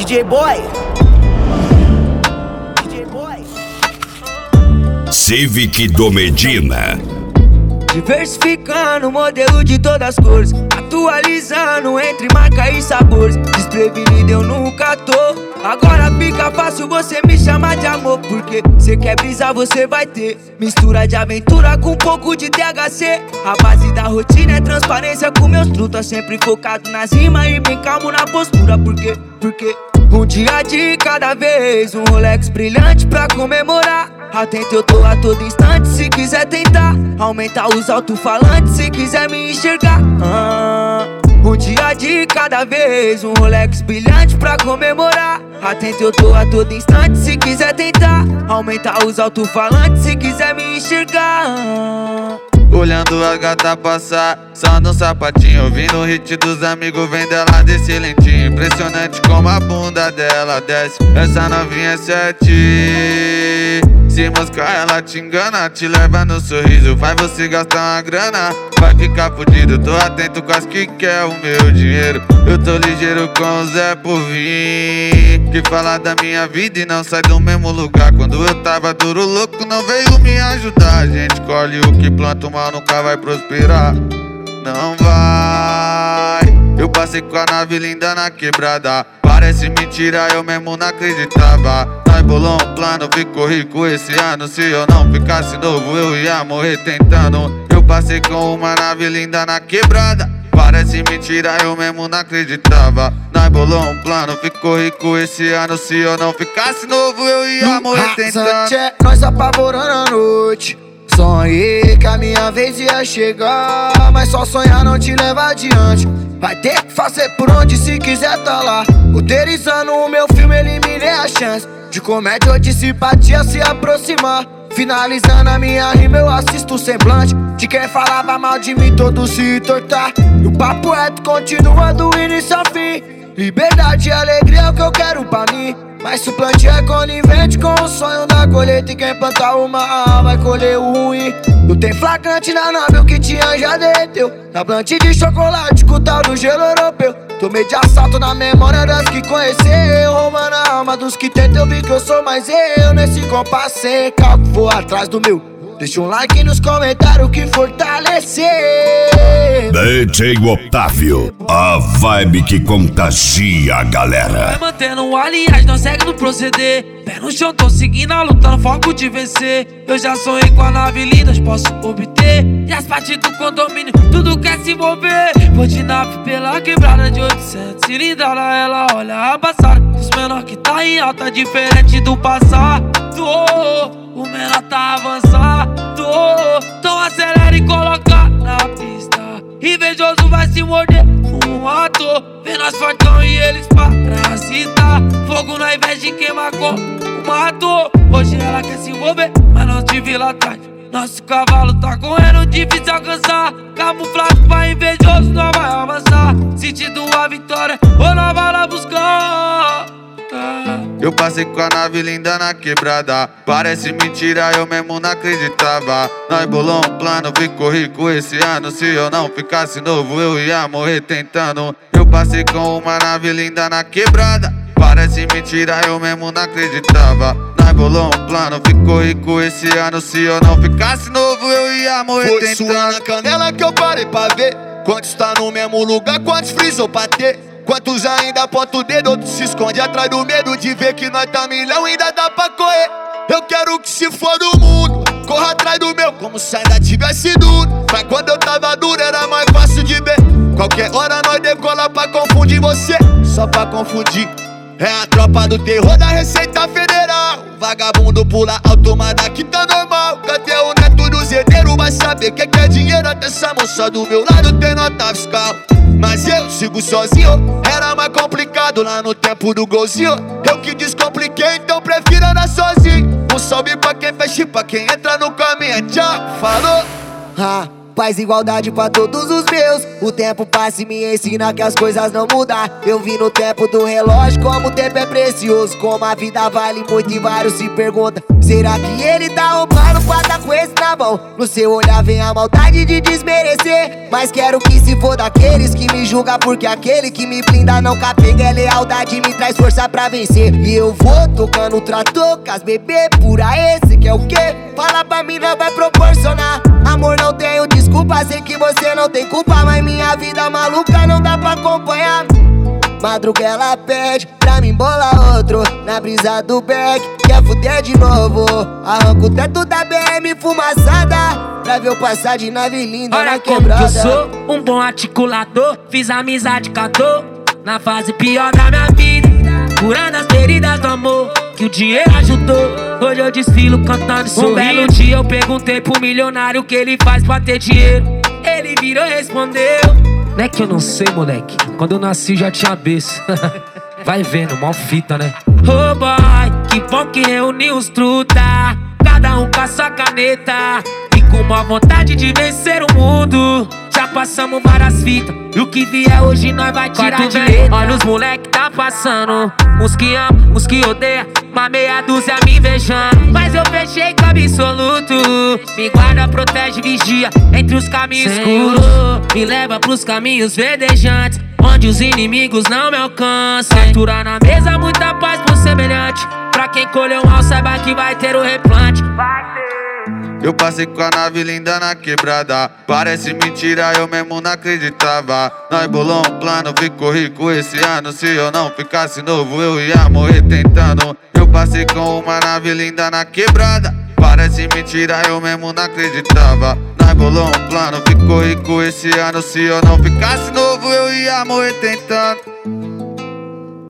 DJ Boy. DJ Boy. Civic do Medina. Diversificando o modelo de todas as cores, atualizando entre marca e sabores. Desprevenido eu nunca tô, agora fica fácil você me chamar de amor. Porque cê quer brisar, você vai ter mistura de aventura com um pouco de THC. A base da rotina é transparência com meus trutas, sempre focado nas rimas e bem calmo na postura. Porque um dia de cada vez, um Rolex brilhante pra comemorar. Atento eu tô a todo instante, se quiser tentar aumentar os alto-falantes, se quiser me enxergar. Um dia de cada vez, um Rolex brilhante pra comemorar. Atento eu tô a todo instante, se quiser tentar aumentar os alto-falantes, se quiser me enxergar. Olhando a gata passar, só no sapatinho, ouvindo o hit dos amigos, vem dela desse lentinho. Impressionante como a bunda dela desce, essa novinha é 7. Se moscar ela te engana, te leva no sorriso, faz você gastar uma grana, vai ficar fudido. Tô atento com as que quer o meu dinheiro, eu tô ligeiro com o Zé por vir, que fala da minha vida e não sai do mesmo lugar. Quando eu tava duro, louco, não veio me ajudar. A gente colhe o que planta, o mal nunca vai prosperar, não vai. Eu passei com a nave linda na quebrada, parece mentira, eu mesmo não acreditava. Nós bolou um plano, ficou rico esse ano. Se eu não ficasse novo, eu ia morrer tentando. Eu passei com uma nave linda na quebrada, parece mentira, eu mesmo não acreditava. Nós bolou um plano, ficou rico esse ano. Se eu não ficasse novo, eu ia morrer tentando. Nós apavorando a noite, sonhei que a minha vez ia chegar, mas só sonhar não te leva adiante. Vai ter que fazer por onde se quiser tá lá. Roteirizando o meu filme, eliminei a chance de comédia ou de simpatia se aproximar. Finalizando a minha rima, eu assisto o semblante de quem falava mal de mim, todo se tortar. E o papo reto continua do início ao fim. Liberdade e alegria é o que eu quero pra mim, mas se o plantio é conivente com o sonho da colheita, e quem plantar o mal vai colher o ruim. Não tem flagrante na nave, o que tinha já derreteu na plante de chocolate com o tal do gelo europeu. Tomei de assalto na memória das que conheceu, roubando a alma dos que tentam. Eu vi que eu sou mais eu nesse compasso sem calco, vou atrás do meu. Deixa um like nos comentários que fortalecer. DJ Otávio, a vibe que contagia a galera. Vai mantendo aliás, não segue no proceder. Pé no chão, tô seguindo a luta, no foco de vencer. Eu já sonhei com a nave linda, posso obter. E as partes do condomínio, tudo quer se envolver. Vou de nave pela quebrada de 800 cilindrada, ela olha a passada dos menor que tá em alta, diferente do passado. O menor tá avançado, então acelera e coloca na pista. Invejoso vai se morder um ator, vê nós fortão e eles parasitar. Fogo na inveja de quem marcou o mato. Hoje ela quer se envolver, mas não te vi lá atrás. Nosso cavalo tá correndo, difícil alcançar. Camuflado pra invejoso, nós vai avançar. Sentindo a vitória, ou nós vai lá buscar. Eu passei com a nave linda na quebrada, parece mentira, eu mesmo não acreditava. Nós bolou um plano, ficou rico esse ano. Se eu não ficasse novo, eu ia morrer tentando. Eu passei com uma nave linda na quebrada, parece mentira, eu mesmo não acreditava. Nós bolou um plano, ficou rico esse ano. Se eu não ficasse novo, eu ia morrer tentando. Foi suar na canela que eu parei pra ver quantos tá no mesmo lugar, quantos frisou pra ter. Quantos ainda aponta o dedo, outros se esconde atrás do medo de ver que nós tá milhão, ainda dá pra correr. Eu quero que se for do mundo, corra atrás do meu, como se ainda tivesse duro. Mas quando eu tava duro era mais fácil de ver. Qualquer hora nós decola pra confundir você, só pra confundir. É a tropa do terror da Receita Federal. Vagabundo pula alto, mas daqui tá normal. Cadê o neto do zedeiro? Vai saber que é dinheiro. Até essa moça do meu lado tem nota fiscal. Mas eu sigo sozinho, era mais complicado lá no tempo do golzinho. Eu que descompliquei, então prefiro andar sozinho. Um salve pra quem fecha e pra quem entra no caminho. Tchau, falou. paz e igualdade pra todos os meus. O tempo passa e me ensina que as coisas não mudam. Eu vi no tempo do relógio como o tempo é precioso, como a vida vale muito e vários se perguntam: será que ele tá roubando pra tá com esse na mão? No seu olhar vem a maldade de desmerecer, mas quero que se for daqueles que me julga, porque aquele que me blinda não capega é lealdade, me traz força pra vencer. E eu vou tocando o trator com as bebê pura, esse que é o quê? Fala pra mim, não vai proporcionar. Amor, não tenho desculpa, sei que você não tem culpa, mas minha vida maluca não dá pra acompanhar. Madruga ela pede pra mim bolar outro na brisa do beck, quer fuder de novo. Arranco o teto da BM fumaçada pra ver eu passar de nave linda na quebrada. Olha como que eu sou um bom articulador, fiz amizade com a dor na fase pior da minha vida, curando as feridas do amor que o dinheiro ajudou. Hoje eu desfilo cantando e sorrindo. Um belo dia eu perguntei pro milionário o que ele faz pra ter dinheiro. Ele virou e respondeu: não é que eu não sei, moleque, quando eu nasci já tinha berço. Vai vendo, mal fita, né? Oh boy, que bom que reuniu os truta, cada um com a sua caneta e com uma vontade de vencer o mundo. Já passamos várias fitas e o que vier hoje nós vai tirar de letra. Olha os moleque tá passando, uns que amam, uns que odeiam, uma meia dúzia me invejando. Mas eu fechei com absoluto, me guarda, protege, vigia entre os caminhos escuros, me leva pros caminhos verdejantes, onde os inimigos não me alcançam. Fartura na mesa, muita paz pro semelhante, pra quem colheu mal saiba que vai ter o replante. Eu passei com a nave linda na quebrada, parece mentira, eu mesmo não acreditava. Nós bolou um plano, ficou rico esse ano. Se eu não ficasse novo, eu ia morrer tentando. Eu passei com uma nave linda na quebrada, parece mentira, eu mesmo não acreditava. Nós bolou um plano, ficou rico esse ano. Se eu não ficasse novo, eu ia morrer tentando.